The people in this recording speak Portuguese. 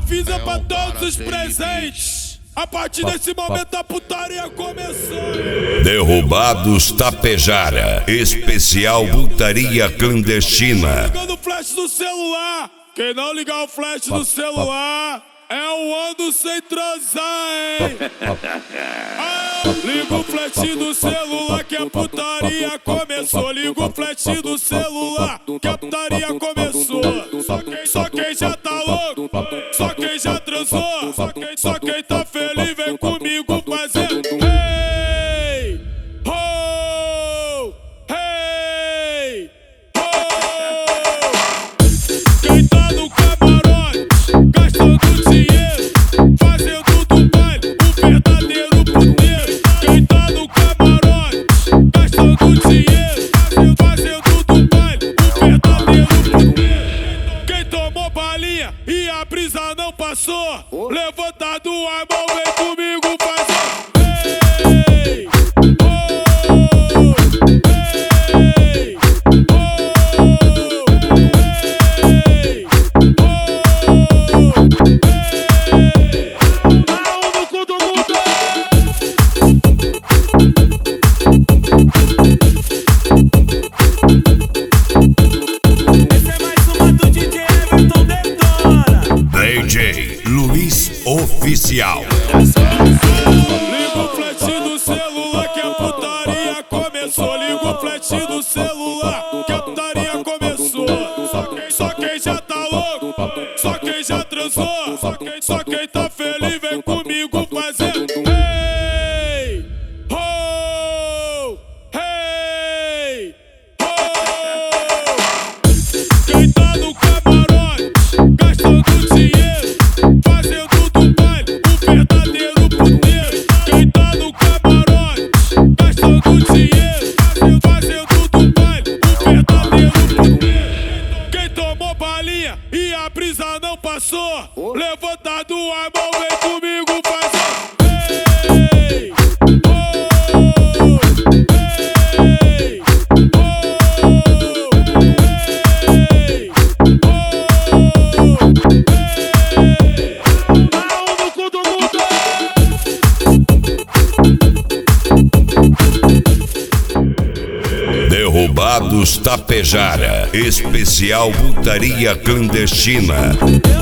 avisa pra todos os presentes. A partir desse momento a putaria começou. Derrubados Tapejara, especial putaria clandestina. Ligando o flash do celular. Quem não ligar o flash do celular é o ano sem transar, hein? Liga o flash do celular que a putaria começou. Liga o flash do celular que a putaria começou. Só quem já tá louco, só quem já transou, só quem tá feliz vem comigo fazendo. Hey, ho, hey, ho. Quem tá no camarote gastando dinheiro, fazendo do baile um verdadeiro puteiro. Quem tá no camarote gastando dinheiro, fazendo do baile um verdadeiro puteiro. Quem tomou balinha e a brisa não passou, levantado a mão, vem comigo fazer. Hey, oh, hey, oh, hey, oh, hey. Mão no cu do mundo. Essa é mais uma do DJ Everton Detona. DJ Luiz Oficial. Liga o flash do celular que a putaria começou. Liga o flash do celular que a putaria começou. Só quem já tá louco, só quem já transou, só quem tá feliz vem comigo fazendo. Hey, ho, hey, ho. Quem tá no camarote gastando dinheiro, fazendo do baile um verdadeiro puteiro. Quem tá no camarote gastando dinheiro, fazendo do baile um verdadeiro puteiro. Quem tomou balinha e a brisa não passou, levantado a mão, vem comigo fazer. Hey, oh, hey, oh, hey, oh, hey. Mão no cu do mundo. Derrubados Tapejara, especial putaria clandestina.